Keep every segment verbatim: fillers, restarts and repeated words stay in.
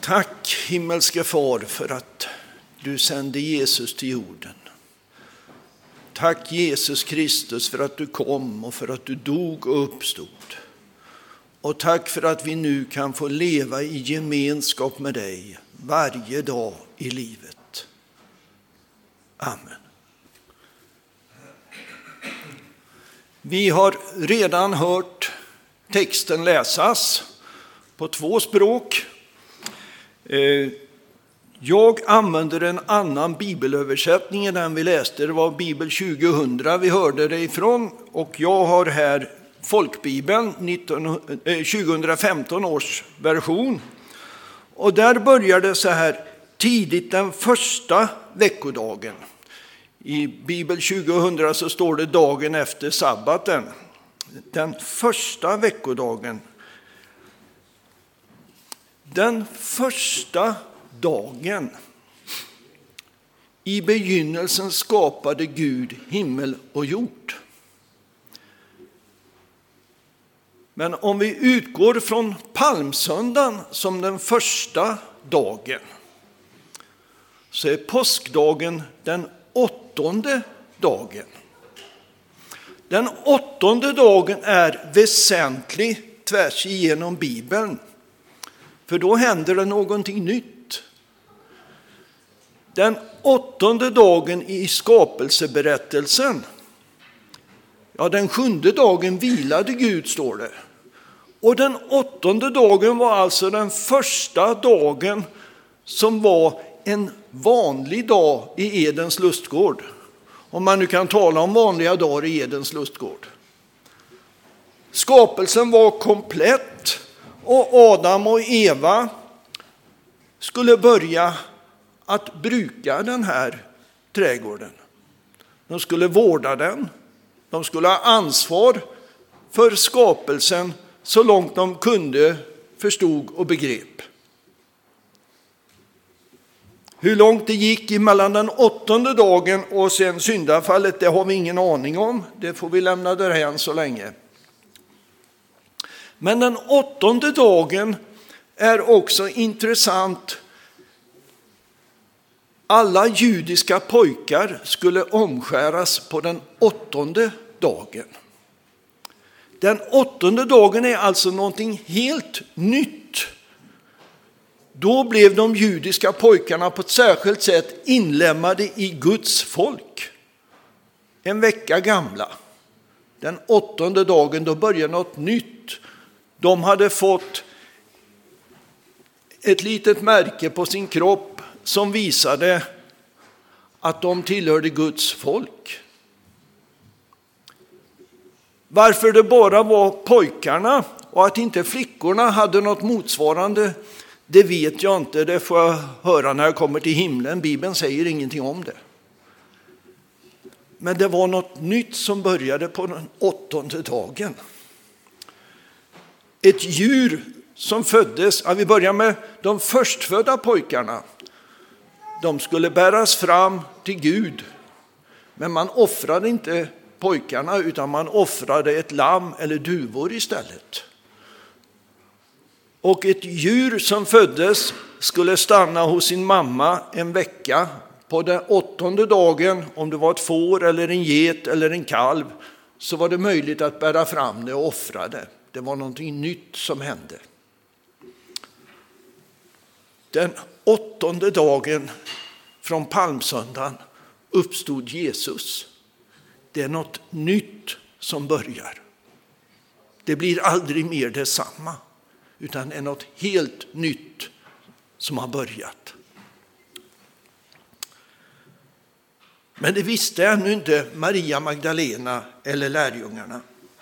Tack himmelske far för att du sände Jesus till jorden. Tack Jesus Kristus för att du kom och för att du dog och uppstod. Och tack för att vi nu kan få leva i gemenskap med dig varje dag i livet. Amen. Vi har redan hört texten läsas på två språk. Jag använder en annan bibelöversättning än den vi läste. Det var Bibel tjugohundra vi hörde det ifrån. Och jag har här Folkbibeln tjugohundrafemton års version. Och där börjar det så här: tidigt den första veckodagen. I Bibel tjugohundra så står det dagen efter sabbaten. Den första veckodagen. Den första dagen. I begynnelsen skapade Gud himmel och jord. Men om vi utgår från palmsöndagen som den första dagen, så är påskdagen den åttonde dagen. Den åttonde dagen är väsentlig tvärs igenom Bibeln. För då händer det någonting nytt. Den åttonde dagen i skapelseberättelsen. Ja, den sjunde dagen vilade Gud, står det. Och den åttonde dagen var alltså den första dagen som var en vanlig dag i Edens lustgård. Om man nu kan tala om vanliga dagar i Edens lustgård. Skapelsen var komplett och Adam och Eva skulle börja att bruka den här trädgården. De skulle vårda den. De skulle ha ansvar för skapelsen så långt de kunde, förstod och begrep. Hur långt det gick mellan den åttonde dagen och sen syndafallet, det har vi ingen aning om. Det får vi lämna därhän så länge. Men den åttonde dagen är också intressant. Alla judiska pojkar skulle omskäras på den åttonde dagen. Den åttonde dagen är alltså någonting helt nytt. Då blev de judiska pojkarna på ett särskilt sätt inlemmade i Guds folk. En vecka gamla. Den åttonde dagen, då började något nytt. De hade fått ett litet märke på sin kropp som visade att de tillhörde Guds folk. Varför det bara var pojkarna och att inte flickorna hade något motsvarande, det vet jag inte. Det får jag höra när jag kommer till himlen. Bibeln säger ingenting om det. Men det var något nytt som började på den åttonde dagen. Ett djur som föddes, ja, vi börjar med de förstfödda pojkarna. De skulle bäras fram till Gud. Men man offrade inte pojkarna utan man offrade ett lamm eller duvor istället. Och ett djur som föddes skulle stanna hos sin mamma en vecka. På den åttonde dagen, om det var ett får eller en get eller en kalv, så var det möjligt att bära fram det och offra det. Det var någonting nytt som hände. Den åttonde dagen från palmsöndagen uppstod Jesus. Det är något nytt som börjar. Det blir aldrig mer detsamma, utan det är något helt nytt som har börjat. Men det visste ännu inte Maria Magdalena eller lärjungarna.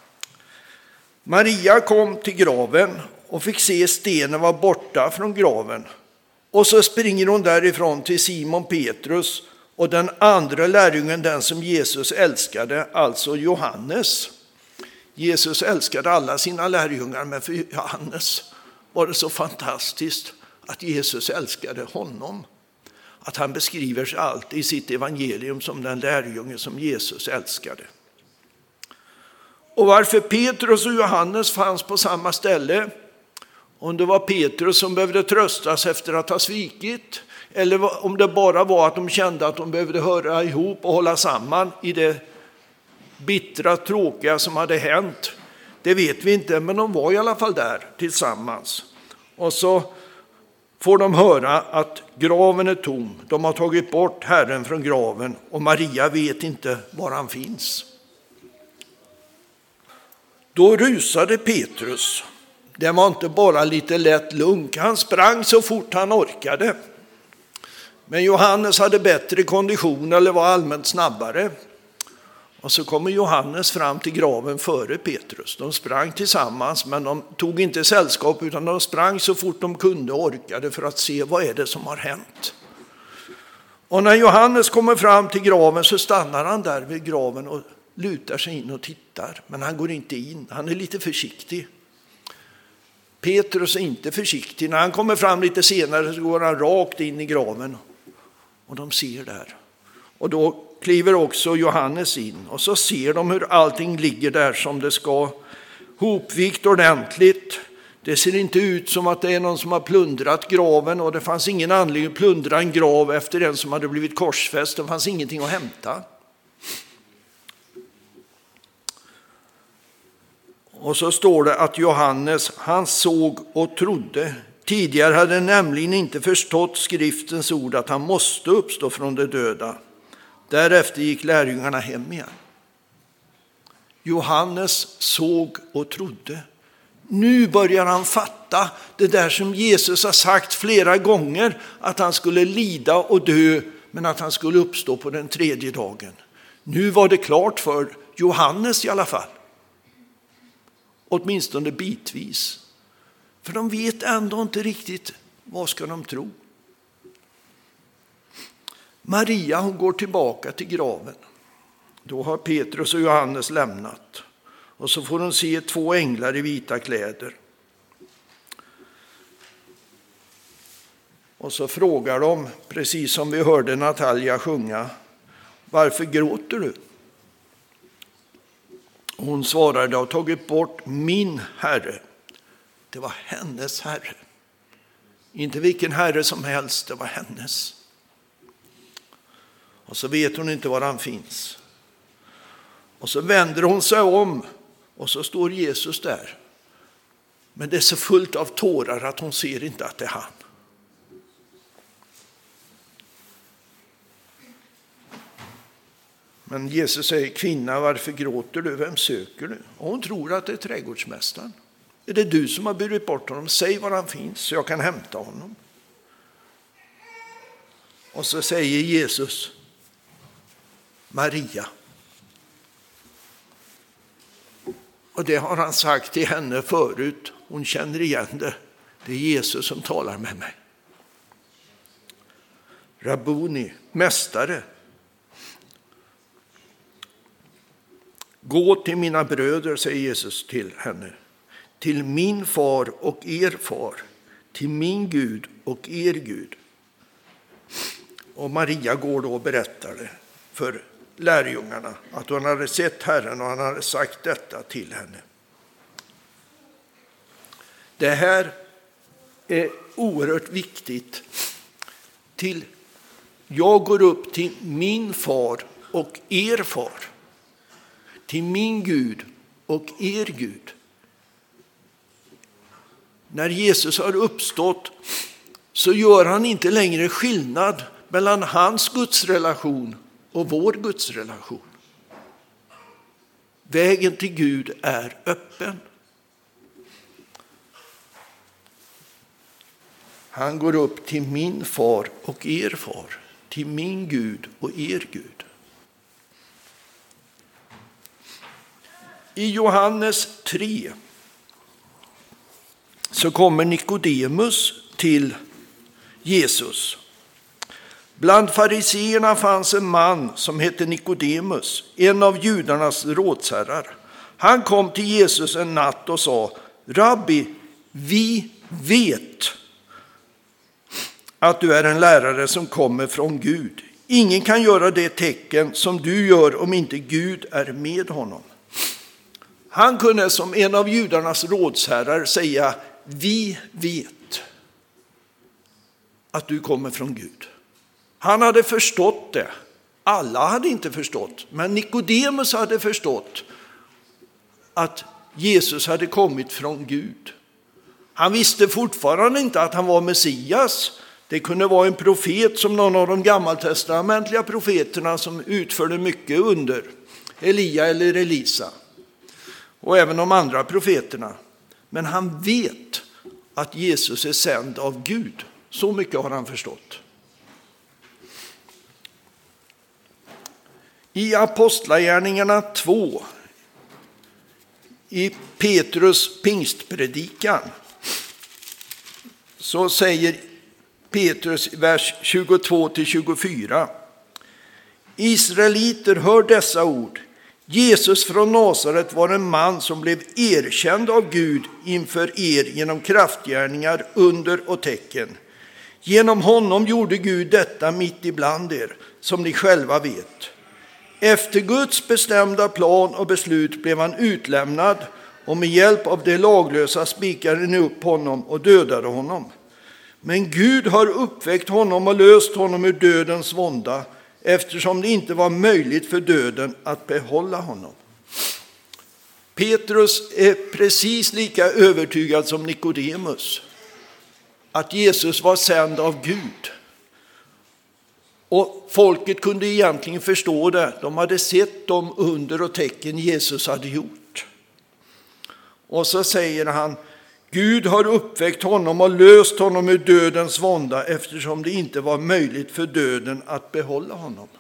Maria kom till graven och fick se stenen var borta från graven. Och så springer hon därifrån till Simon Petrus och den andra lärjungen, den som Jesus älskade, alltså Johannes. Jesus älskade alla sina lärjungar, men för Johannes var det så fantastiskt att Jesus älskade honom. Att han beskriver sig alltid i sitt evangelium som den lärjunge som Jesus älskade. Och varför Petrus och Johannes fanns på samma ställe Om det var Petrus som behövde tröstas efter att ha svikit, eller om det bara var att de kände att de behövde höra ihop och hålla samman i det bittra, tråkiga som hade hänt. Det vet vi inte, men de var i alla fall där tillsammans. Och så får de höra att graven är tom. De har tagit bort Herren från graven och Maria vet inte var han finns. Då rusade Petrus. Det var inte bara lite lätt lunk. Han sprang så fort han orkade. Men Johannes hade bättre kondition eller var allmänt snabbare. Och så kommer Johannes fram till graven före Petrus. De sprang tillsammans, men de tog inte sällskap utan de sprang så fort de kunde och orkade för att se vad är det som har hänt. Och när Johannes kommer fram till graven så stannar han där vid graven och lutar sig in och tittar. Men han går inte in, han är lite försiktig. Petrus är inte försiktig. När han kommer fram lite senare så går han rakt in i graven. Och de ser där. Och då kliver också Johannes in. Och så ser de hur allting ligger där som det ska. Hopvikt ordentligt. Det ser inte ut som att det är någon som har plundrat graven. Och det fanns ingen anledning att plundra en grav efter en som hade blivit korsfäst. Det fanns ingenting att hämta. Och så står det att Johannes, han såg och trodde. Tidigare hade nämligen inte förstått skriftens ord att han måste uppstå från de döda. Därefter gick lärjungarna hem igen. Johannes såg och trodde. Nu börjar han fatta det där som Jesus har sagt flera gånger. Att han skulle lida och dö, men att han skulle uppstå på den tredje dagen. Nu var det klart för Johannes i alla fall. Åtminstone bitvis. För de vet ändå inte riktigt vad ska de tro. Maria, hon går tillbaka till graven. Då har Petrus och Johannes lämnat. Och så får hon se två änglar i vita kläder. Och så frågar de, precis som vi hörde Natalia sjunga, varför gråter du? Hon svarade, jag har tagit bort min herre. Det var hennes herre. Inte vilken herre som helst, det var hennes. Och så vet hon inte var han finns. Och så vänder hon sig om och så står Jesus där. Men det är så fullt av tårar att hon ser inte att det är han. Men Jesus säger, kvinna, varför gråter du? Vem söker du? Och hon tror att det är trädgårdsmästaren. Är det du som har burit bort honom? Säg var han finns så jag kan hämta honom. Och så säger Jesus, Maria. Och det har han sagt till henne förut. Hon känner igen det. Det är Jesus som talar med mig. Rabboni, mästare. Gå till mina bröder, säger Jesus till henne. Till min far och er far. Till min Gud och er Gud. Och Maria går då och berättar det för lärjungarna. Att hon hade sett Herren och han hade sagt detta till henne. Det här är oerhört viktigt. Till jag går upp till min far och er far. Till min Gud och er Gud. När Jesus har uppstått så gör han inte längre skillnad mellan hans gudsrelation och vår gudsrelation. Vägen till Gud är öppen. Han går upp till min far och er far, till min Gud och er Gud. I Johannes tre så kommer Nikodemus till Jesus. Bland fariseerna fanns en man som hette Nikodemus, en av judarnas rådsherrar. Han kom till Jesus en natt och sa, Rabbi, vi vet att du är en lärare som kommer från Gud. Ingen kan göra det tecken som du gör om inte Gud är med honom. Han kunde som en av judarnas rådsherrar säga, vi vet att du kommer från Gud. Han hade förstått det. Alla hade inte förstått, men Nikodemus hade förstått att Jesus hade kommit från Gud. Han visste fortfarande inte att han var Messias. Det kunde vara en profet som någon av de gammaltestamentliga profeterna som utförde mycket under. Elia eller Elisa. Och även de andra profeterna. Men han vet att Jesus är sänd av Gud. Så mycket har han förstått. I Apostlagärningarna två, i Petrus pingstpredikan, så säger Petrus i vers tjugotvå till tjugofyra: Israeliter, hör dessa ord. Jesus från Nasaret var en man som blev erkänd av Gud inför er genom kraftgärningar, under och tecken. Genom honom gjorde Gud detta mitt ibland er, som ni själva vet. Efter Guds bestämda plan och beslut blev han utlämnad, och med hjälp av det laglösa spikade ni upp honom och dödade honom. Men Gud har uppväckt honom och löst honom ur dödens vånda, eftersom det inte var möjligt för döden att behålla honom. Petrus är precis lika övertygad som Nikodemus att Jesus var sänd av Gud. Och folket kunde egentligen förstå det. De hade sett de under och tecken Jesus hade gjort. Och så säger han: Gud har uppväckt honom och löst honom ur dödens vånda, eftersom det inte var möjligt för döden att behålla honom.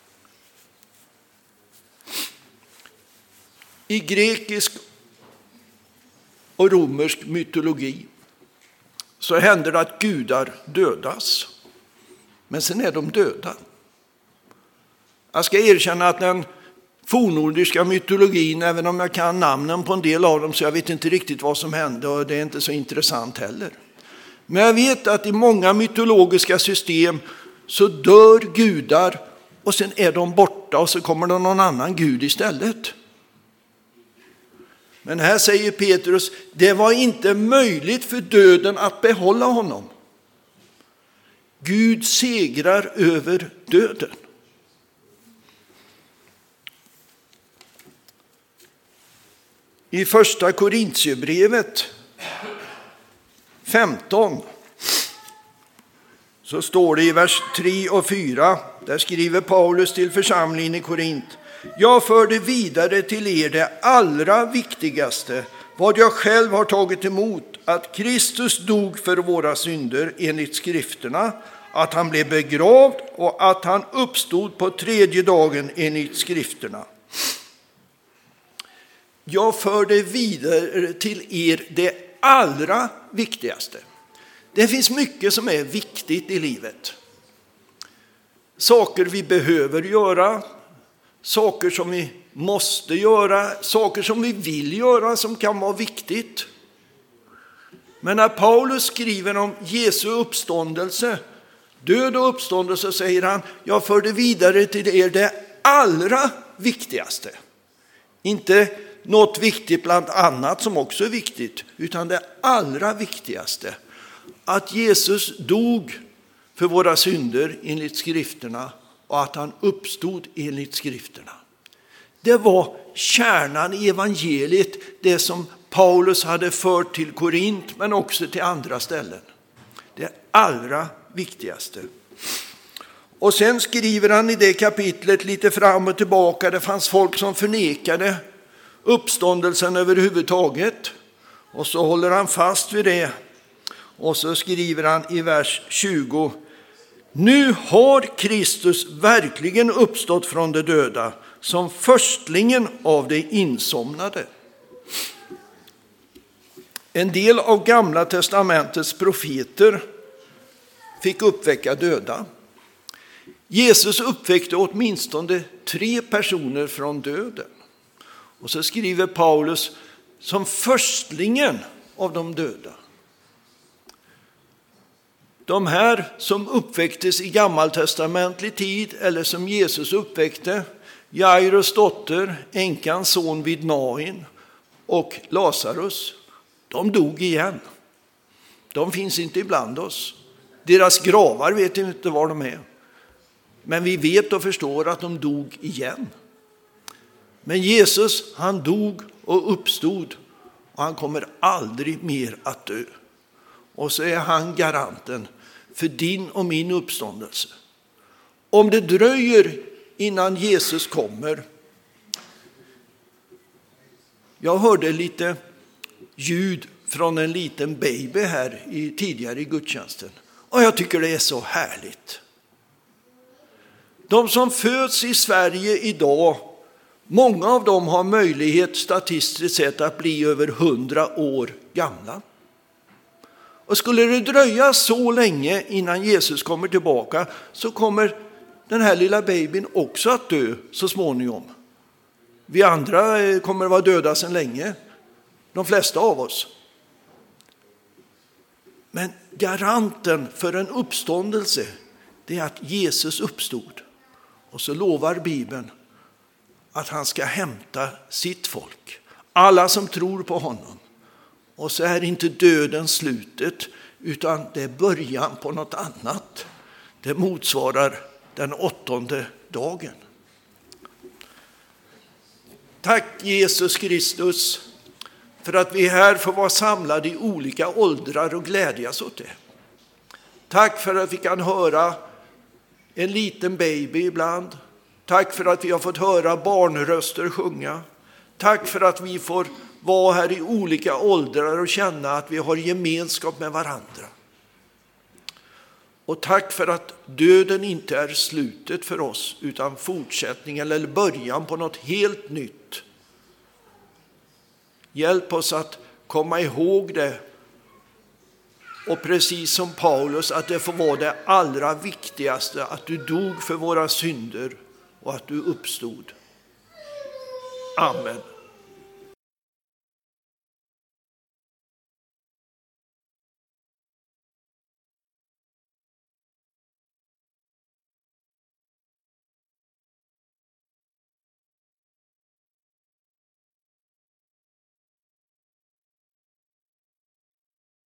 I grekisk och romersk mytologi så händer det att gudar dödas. Men sen är de döda. Jag ska erkänna att den fornnordiska mytologin, även om jag kan namnen på en del av dem, så jag vet inte riktigt vad som hände, och det är inte så intressant heller. Men jag vet att i många mytologiska system så dör gudar och sen är de borta och så kommer det någon annan gud istället. Men här säger Petrus, det var inte möjligt för döden att behålla honom. Gud segrar över döden. I första Korintierbrevet femton så står det i vers tre och fyra, där skriver Paulus till församlingen i Korint: Jag förde vidare till er det allra viktigaste, vad jag själv har tagit emot, att Kristus dog för våra synder enligt skrifterna, att han blev begravd och att han uppstod på tredje dagen enligt skrifterna. Jag förde vidare till er det allra viktigaste. Det finns mycket som är viktigt i livet. Saker vi behöver göra, saker som vi måste göra, saker som vi vill göra som kan vara viktigt. Men när Paulus skriver om Jesu uppståndelse, död och uppståndelse, säger han: jag förde vidare till er det allra viktigaste. Inte något viktigt bland annat som också är viktigt, utan det allra viktigaste. Att Jesus dog för våra synder enligt skrifterna och att han uppstod enligt skrifterna. Det var kärnan i evangeliet, det som Paulus hade fört till Korint men också till andra ställen. Det allra viktigaste. Och sen skriver han i det kapitlet lite fram och tillbaka. Det fanns folk som förnekade uppståndelsen överhuvudtaget. Och så håller han fast vid det. Och så skriver han i vers tjugo: Nu har Kristus verkligen uppstått från de döda, som förstlingen av de insomnade. En del av Gamla testamentets profeter fick uppväcka döda. Jesus uppväckte åtminstone tre personer från döden. Och så skriver Paulus: som förstlingen av de döda. De här som uppväcktes i gammaltestamentlig tid, eller som Jesus uppväckte, Jairus dotter, änkans son vid Nain och Lazarus, de dog igen. De finns inte ibland oss. Deras gravar vet inte var de är. Men vi vet och förstår att de dog igen. Men Jesus, han dog och uppstod. Och han kommer aldrig mer att dö. Och så är han garanten för din och min uppståndelse. Om det dröjer innan Jesus kommer. Jag hörde lite ljud från en liten baby här i, tidigare i gudstjänsten. Och jag tycker det är så härligt. De som föds i Sverige idag, många av dem har möjlighet statistiskt sett att bli över hundra år gamla. Och skulle det dröja så länge innan Jesus kommer tillbaka så kommer den här lilla babyn också att dö så småningom. Vi andra kommer att vara döda sedan länge, de flesta av oss. Men garanten för en uppståndelse, det är att Jesus uppstod. Och så lovar Bibeln att han ska hämta sitt folk. Alla som tror på honom. Och så är inte döden slutet, utan det är början på något annat. Det motsvarar den åttonde dagen. Tack Jesus Kristus för att vi här får vara samlade i olika åldrar och glädjas åt det. Tack för att vi kan höra en liten baby ibland. Tack för att vi har fått höra barnröster sjunga. Tack för att vi får vara här i olika åldrar och känna att vi har gemenskap med varandra. Och tack för att döden inte är slutet för oss utan fortsättningen eller början på något helt nytt. Hjälp oss att komma ihåg det. Och precis som Paulus, att det får vara det allra viktigaste, att du dog för våra synder och att du uppstod. Amen.